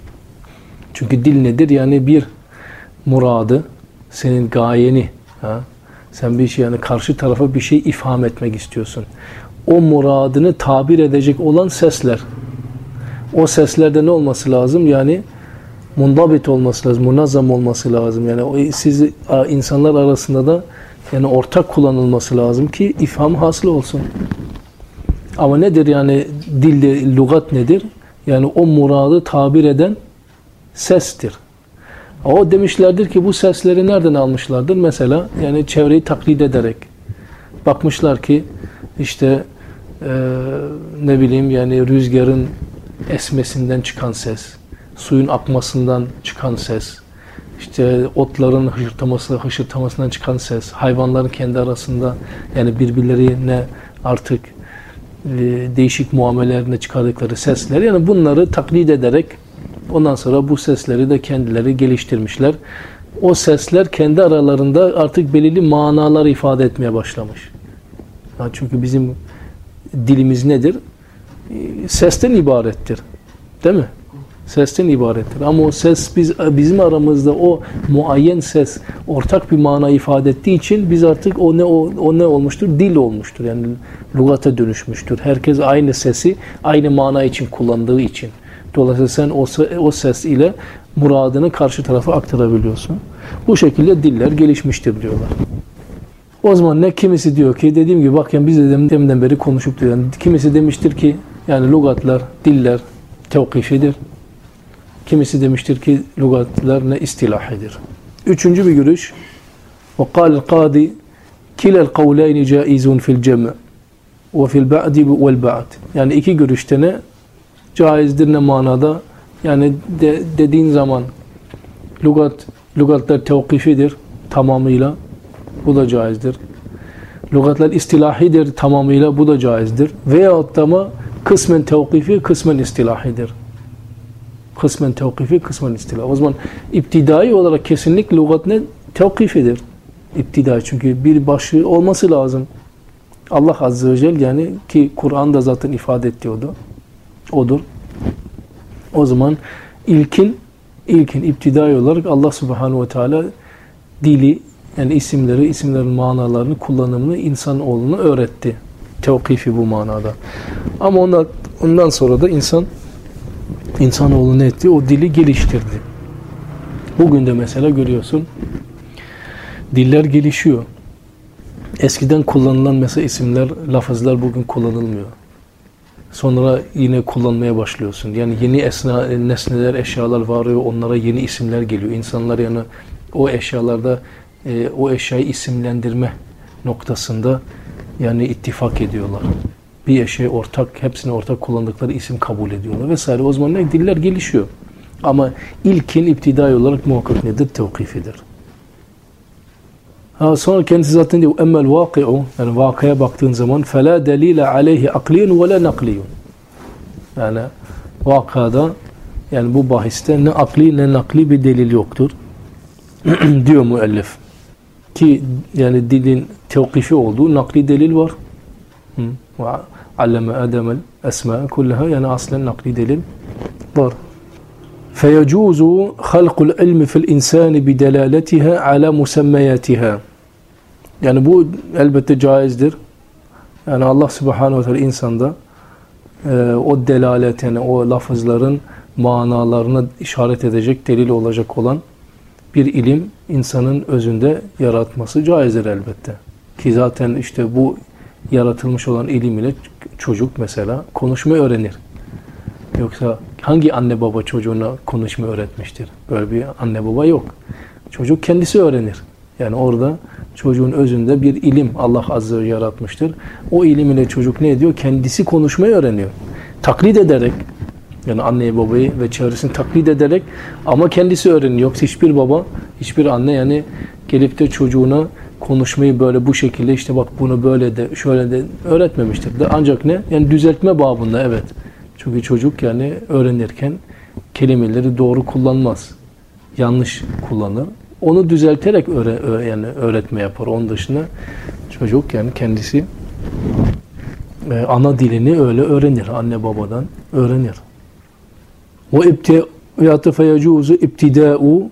Çünkü dil nedir? Yani bir muradı, senin gayeni, ha? Sen bir şey yani karşı tarafa bir şey ifham etmek istiyorsun. O muradını tabir edecek olan sesler. O seslerde ne olması lazım? Yani mundabit olması lazım, munazzam olması lazım. Yani o siz insanlar arasında da yani ortak kullanılması lazım ki ifham hasıl olsun. Ama nedir yani dilde lügat nedir? Yani o muradı tabir eden sestir. O demişlerdir ki bu sesleri nereden almışlardır? Mesela yani çevreyi taklit ederek bakmışlar ki işte e, ne bileyim yani rüzgarın esmesinden çıkan ses, suyun akmasından çıkan ses, işte otların hışırtaması, hışırtamasından çıkan ses, hayvanların kendi arasında yani birbirlerine artık e, değişik muamellerine çıkardıkları sesler yani bunları taklit ederek ondan sonra bu sesleri de kendileri geliştirmişler. O sesler kendi aralarında artık belirli manalar ifade etmeye başlamış. Ya çünkü bizim dilimiz nedir? Sesten ibarettir. Değil mi? Sesten ibarettir. Ama o ses biz bizim aramızda o muayyen ses ortak bir mana ifade ettiği için biz artık o ne o, o ne olmuştur? Dil olmuştur. Yani lügata dönüşmüştür. Herkes aynı sesi aynı mana için kullandığı için. Dolayısıyla sen o, o ses ile muradını karşı tarafa aktarabiliyorsun. Bu şekilde diller gelişmiştir diyorlar. O zaman ne kimisi diyor ki dediğim gibi bak yani biz de deminden beri konuşup diyor. Yani kimisi demiştir ki yani lügatlar, diller tevkifidir. Kimisi demiştir ki lügatlar ne istilahidir. Üçüncü bir görüş وقال القاضي كلا القولين جائز في الجمع وفي البعد والبعد yani iki görüşte ne caizdir ne manada yani de, dediğin zaman lügat lügatlar tevkifidir tamamıyla bu da caizdir. Lügatlar istilahidir tamamıyla bu da caizdir. Veyahut da ama kısmen tevkifi kısmen istilahidir. Kısmen tevkifi kısmen istilahi. O zaman iptidai olarak kesinlikle lügat ne? Tevkifidir. İptidai çünkü bir başı olması lazım. Allah Azze ve Celle yani ki Kur'an'da zaten ifade ettiyordu. Odur. O zaman ilkin ilkin iptidai olarak Allah Subhanahu ve Teala dili yani isimleri, isimlerin manalarını, kullanımını insanoğluna öğretti. Tevkifi bu manada. Ama ondan, ondan sonra da insan insanoğlu ne etti? O dili geliştirdi. Bugün de mesela görüyorsun diller gelişiyor. Eskiden kullanılan mesela isimler, lafızlar bugün kullanılmıyor. Sonra yine kullanmaya başlıyorsun. Yani yeni esna, nesneler, eşyalar var ve onlara yeni isimler geliyor. İnsanlar yani o eşyalarda e, o eşyayı isimlendirme noktasında yani ittifak ediyorlar. Bir eşeğe ortak, hepsine ortak kullandıkları isim kabul ediyorlar vesaire. O zaman ne? Diller gelişiyor. Ama ilkin iptidai olarak muhakkak nedir? Tevkifidir. Ha, sonra kendisi zaten diyor emmel vaki'u yani vakaya baktığın zaman فَلَا دَلِيلَ عَلَيْهِ اَقْلِيٌ وَلَا نَقْلِيٌ yani vakada yani bu bahiste ne akli ne nakli bir delil yoktur diyor müellif ki yani dilin tevkifi olduğu nakli delil var وَعَلَّمَ آدَمَ الْاَسْمَاءَ كُلَّهَا yani aslen nakli delil var فَيَجُوزُ خَلْقُ الْعِلْمِ فِي الْاِنْسَانِ بِدَلَالَتِهَا عَلَى مُسَمَّيَاتِهَا. Yani bu elbette caizdir. Yani Allah Subhanahu ve Teala insanda e, o delalet, yani o lafızların manalarına işaret edecek, delil olacak olan bir ilim insanın özünde yaratması caizdir elbette. Ki zaten işte bu yaratılmış olan ilim ile çocuk mesela konuşmayı öğrenir. Yoksa hangi anne baba çocuğuna konuşma öğretmiştir? Böyle bir anne baba yok. Çocuk kendisi öğrenir. Yani orada çocuğun özünde bir ilim Allah Azze ve Celle yaratmıştır. O ilim ile çocuk ne ediyor? Kendisi konuşmayı öğreniyor. Taklit ederek, yani anneyi babayı ve çevresini taklit ederek, ama kendisi öğreniyor. Yoksa hiçbir baba, hiçbir anne yani gelip de çocuğuna konuşmayı böyle bu şekilde, işte bak bunu böyle de şöyle de öğretmemiştir. De ancak ne? Yani düzeltme babında, evet. Çünkü çocuk yani öğrenirken kelimeleri doğru kullanmaz. Yanlış kullanır. Onu düzelterek öğre, yani öğretme yapar. Onun dışında çocuk yani kendisi e, ana dilini öyle öğrenir. Anne babadan öğrenir. Ve ibtidâ'u feyecuzu ibtidâ'u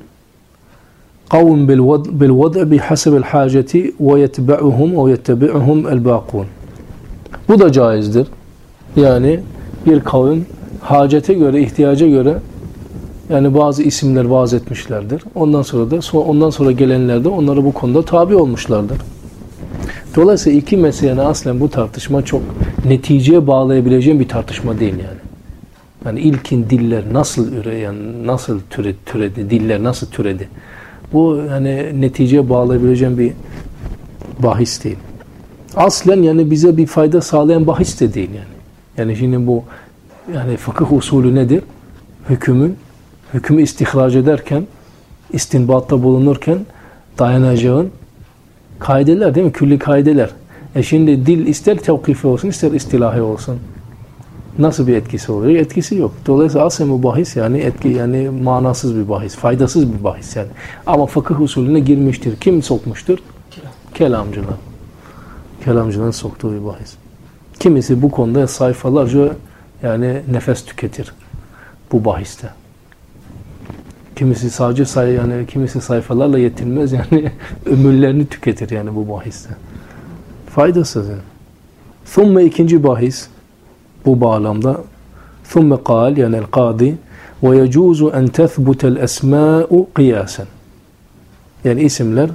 kavm bil vad' bihasebil hâceti ve yetbe'uhum ve yettebi'uhum el bâkûn. Bu da caizdir. Yani bir kavim hacete göre, ihtiyaca göre yani bazı isimler vaaz etmişlerdir. Ondan sonra da ondan sonra gelenler de onlara bu konuda tabi olmuşlardır. Dolayısıyla iki meselene aslen bu tartışma çok neticeye bağlayabileceğim bir tartışma değil yani. Yani ilkin diller nasıl üre, yani nasıl türedi, türedi, diller nasıl türedi? Bu yani neticeye bağlayabileceğim bir bahis değil. Aslen yani bize bir fayda sağlayan bahis de değil yani. Yani şimdi bu yani fıkıh usulü nedir? Hükümün, hükmü istihraç ederken, istinbatta bulunurken dayanacağın kaideler değil mi? Külli kaideler. E şimdi dil ister tevkifi olsun, ister istilahi olsun. Nasıl bir etkisi olacak? Etkisi yok. Dolayısıyla aslen bu bahis yani etki yani manasız bir bahis, faydasız bir bahis yani. Ama fıkıh usulüne girmiştir. Kim sokmuştur? Kelam. Kelamcılar. Kelamcıların soktuğu bir bahis. Kimisi bu konuda sayfalarca yani nefes tüketir bu bahiste. Kimisi sadece say yani kimisi sayfalarla yetinmez yani ömürlerini tüketir yani bu bahiste. Faydasız yani. Thumme ikinci bahis bu bağlamda thumme kal yani el-kadi ve yecuzu en tethbutel esma'u kıyasen. Yani isimler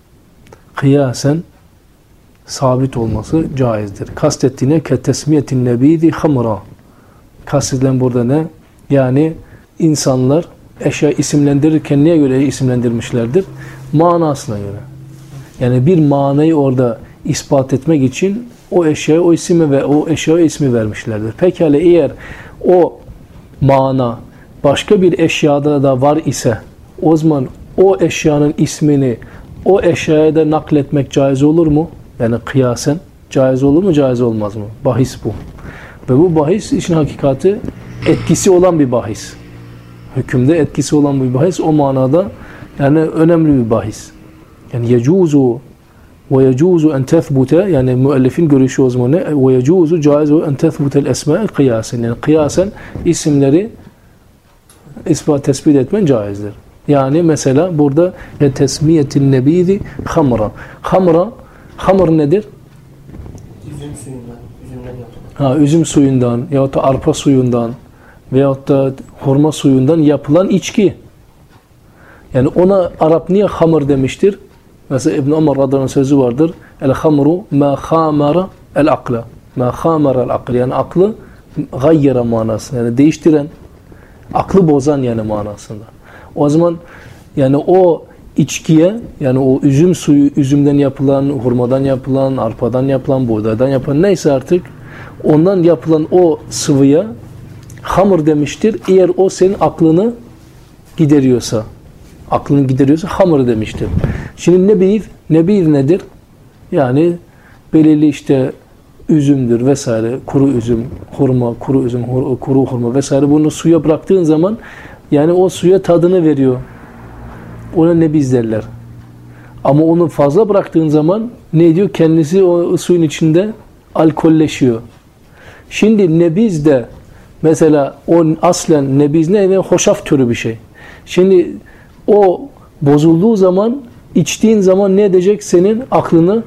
kıyasen sabit olması caizdir. Kastettiğine ke tesmiyetin nebidi hamra. Kastedilen burada ne? Yani insanlar eşya isimlendirirken neye göre isimlendirmişlerdir? Manasına göre. Yani bir manayı orada ispat etmek için o eşyaya o ismi ve o eşyaya ismi vermişlerdir. Pekala eğer o mana başka bir eşyada da var ise o zaman o eşyanın ismini o eşyaya da nakletmek caiz olur mu? Yani kıyasen caiz olur mu, caiz olmaz mı? Bahis bu. Ve bu bahis işin hakikati etkisi olan bir bahis. Hükümde etkisi olan bir bahis o manada yani önemli bir bahis. Yani yecuzu ve yecuzu en tethbute yani müellifin görüşü o zaman ne? Ve yecuzu caizu en tethbutel esma'e kıyasen. Yani kıyasen isimleri ispat tespit etmen caizdir. Yani mesela burada ya tesmiyetin nebidi hamra. Hamra, hamr nedir? Üzüm suyundan, üzümden yapılan. Ha, üzüm suyundan yahut da arpa suyundan veyahut da hurma suyundan yapılan içki. Yani ona Arap niye hamr demiştir? Mesela İbn Ömer radıyallahu anh sözü vardır. El-hamru ma khamara el-akla. Ma khamara el-akla. Yani aklı gayyera manasında. Yani değiştiren, aklı bozan yani manasında. O zaman yani o içkiye yani o üzüm suyu, üzümden yapılan, hurmadan yapılan, arpadan yapılan, buğdaydan yapılan neyse artık ondan yapılan o sıvıya hamur demiştir. Eğer o senin aklını gideriyorsa, aklını gideriyorsa hamur demiştir. Şimdi nebiz, nebiz nedir? Yani belirli işte üzümdür vesaire, kuru üzüm, hurma, kuru üzüm, hur, kuru hurma vesaire bunu suya bıraktığın zaman yani o suya tadını veriyor. Ona nebiz derler. Ama onu fazla bıraktığın zaman ne diyor? Kendisi o suyun içinde alkolleşiyor. Şimdi nebiz de Mesela o aslen nebiz ne? Hoşaf türü bir şey. Şimdi o bozulduğu zaman, içtiğin zaman ne edecek? Senin aklını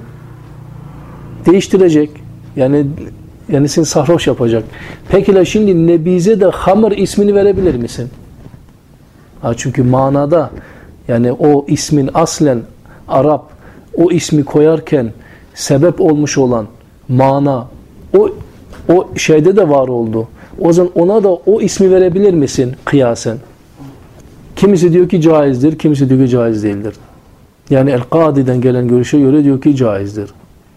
değiştirecek. Yani yani seni sarhoş yapacak. Peki la şimdi nebize de hamr ismini verebilir misin? Ha, çünkü manada yani o ismin aslen Arap o ismi koyarken sebep olmuş olan mana o o şeyde de var oldu. O zaman ona da o ismi verebilir misin kıyasen? Kimisi diyor ki caizdir, kimisi diyor ki caiz değildir. Yani El-Kadi'den gelen görüşe göre diyor ki caizdir.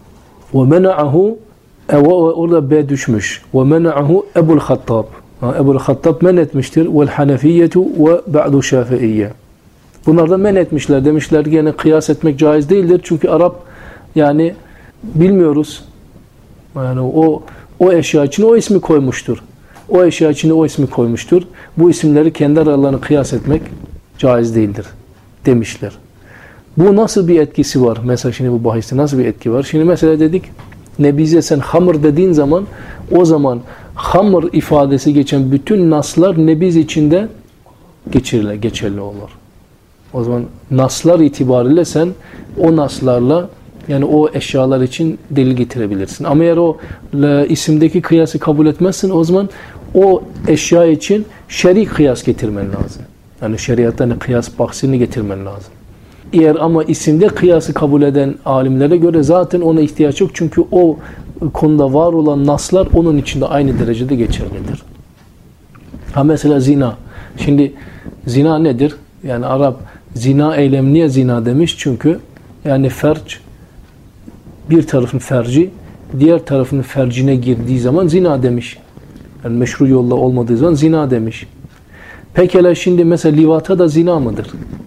وَمَنَعَهُ orada B düşmüş. وَمَنَعَهُ Ebu'l Hattab. Ebu'l Hattab men etmiştir. وَالْحَنَفِيَّةُ وَبَعْدُ شَافِئِيَّةِ. Bunlar da men etmişler. Demişler ki yani kıyas etmek caiz değildir. Çünkü Arap yani bilmiyoruz. Yani o o eşya için o ismi koymuştur. O eşya için o ismi koymuştur. Bu isimleri kendi aralarını kıyas etmek caiz değildir demişler. Bu nasıl bir etkisi var? Mesela şimdi bu bahiste nasıl bir etki var? Şimdi mesela dedik nebize sen hamr dediğin zaman o zaman hamr ifadesi geçen bütün naslar nebiz içinde geçerli, geçerli olur. O zaman naslar itibariyle sen o naslarla yani o eşyalar için delil getirebilirsin. Ama eğer o e, isimdeki kıyası kabul etmezsin o zaman o eşya için şer'i kıyas getirmen lazım. Yani şeriattan kıyas bahsini getirmen lazım. Eğer ama isimde kıyası kabul eden alimlere göre zaten ona ihtiyaç yok. Çünkü o konuda var olan naslar onun içinde aynı derecede geçerlidir. Ha mesela zina. Şimdi zina nedir? Yani Arap zina eylemi niye zina demiş? Çünkü yani ferç bir tarafın ferci diğer tarafın fercine girdiği zaman zina demiş. Yani meşru yolla olmadığı zaman zina demiş. Pekala şimdi mesela livata da zina mıdır?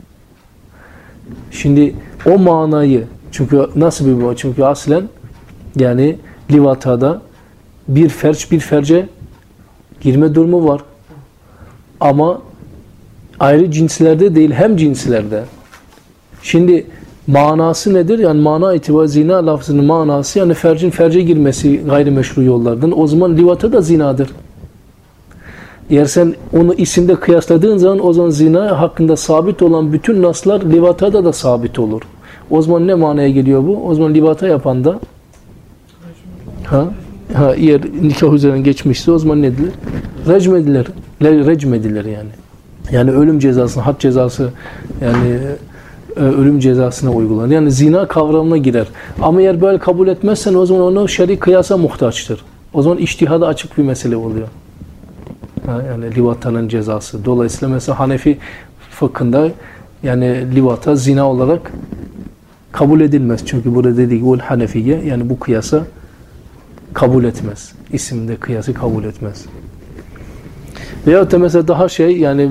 Şimdi o manayı çünkü nasıl bir bu? Çünkü aslen yani livatada bir ferç bir ferce girme durumu var. Ama ayrı cinslerde değil hem cinslerde. Şimdi manası nedir? Yani mana itibariyle zina lafzının manası yani fercin ferce girmesi gayrimeşru yollardan. O zaman livata da zinadır. Eğer sen onu isimde kıyasladığın zaman o zaman zina hakkında sabit olan bütün naslar livatada da sabit olur. O zaman ne manaya geliyor bu? O zaman livata yapan da ha, ha eğer nikah üzerine geçmişse o zaman ne edilir? Recm edilir. Recm edilir yani. Yani ölüm cezası, had cezası yani ölüm cezasına uygulanır. Yani zina kavramına girer. Ama eğer böyle kabul etmezsen o zaman onu şer'i kıyasa muhtaçtır. O zaman içtihada açık bir mesele oluyor. Ha, yani livatanın cezası. Dolayısıyla mesela Hanefi fıkhında yani livata zina olarak kabul edilmez. Çünkü burada dediği gibi Hanefiye yani bu kıyasa kabul etmez. İsimde kıyası kabul etmez. Veyahut da mesela daha şey yani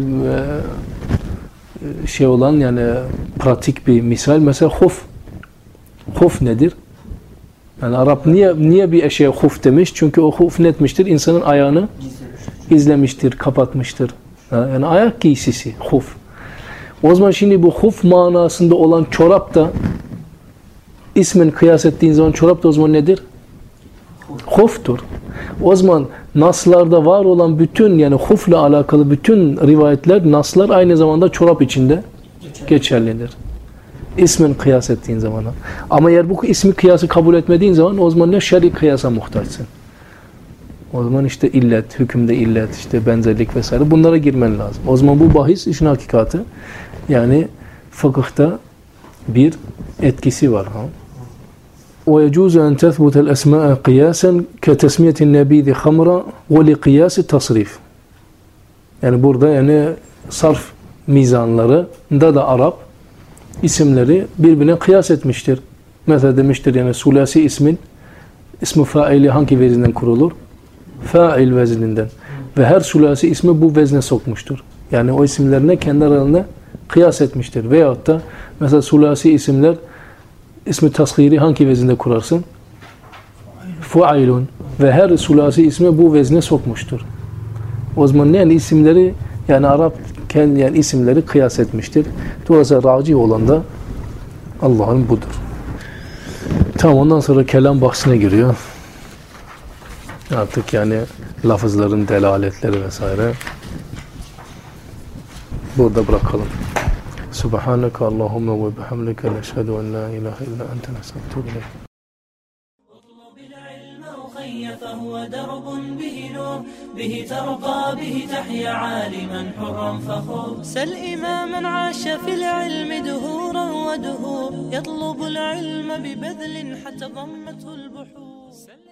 şey olan yani pratik bir misal mesela huf. Huf nedir? Yani Arap niye niye bir eşeğe huf demiş? Çünkü o huf ne etmiştir? İnsanın ayağını gizlemiştir, kapatmıştır. Yani ayak giysisi, huf. O zaman şimdi bu huf manasında olan çorap da ismen kıyas ettiğin zaman çorap da o zaman nedir? Huftur. O zaman naslarda var olan bütün yani hufla alakalı bütün rivayetler, naslar aynı zamanda çorap içinde geçerlidir. İsmen kıyas ettiğin zaman. Ama eğer bu ismi kıyası kabul etmediğin zaman o zaman ne şer'i kıyasa muhtaçsın. O zaman işte illet, hükümde illet, işte benzerlik vesaire bunlara girmen lazım. O zaman bu bahis işin hakikati yani fıkıhta bir etkisi var. Ha? ويجوز أن تثبت الأسماء قياسا كتسمية النبيذ خمرا ولقياس التصريف. Yani burada yani sarf mizanlarında da Arap isimleri birbirine kıyas etmiştir. Mesela demiştir yani sulasi ismin ismi faili hangi vezinden kurulur? Fail vezninden. Ve her sulasi ismi bu vezne sokmuştur. Yani o isimlerine kendi aralarında kıyas etmiştir. Veyahut da mesela sulasi isimler ismi tasghiri hangi vezinde kurarsın? Fuailun. Ve her sulasi ismi bu vezne sokmuştur. O zaman yani isimleri yani Arap kendi yani isimleri kıyas etmiştir. Dolayısıyla racih olan da Allah'ın budur. Tamam ondan sonra kelam bahsine giriyor. Artık yani lafızların delaletleri vesaire. Burada bırakalım. Subhaneke Allahümme ve bihamdike neşhedü en la ilahe illa ente nestağfiruke. فهو درب به نور به ترقى به تحيا عالما حرا فخور سل إماما عاش في العلم دهورا ودهور يطلب العلم ببذل حتى ضمته البحور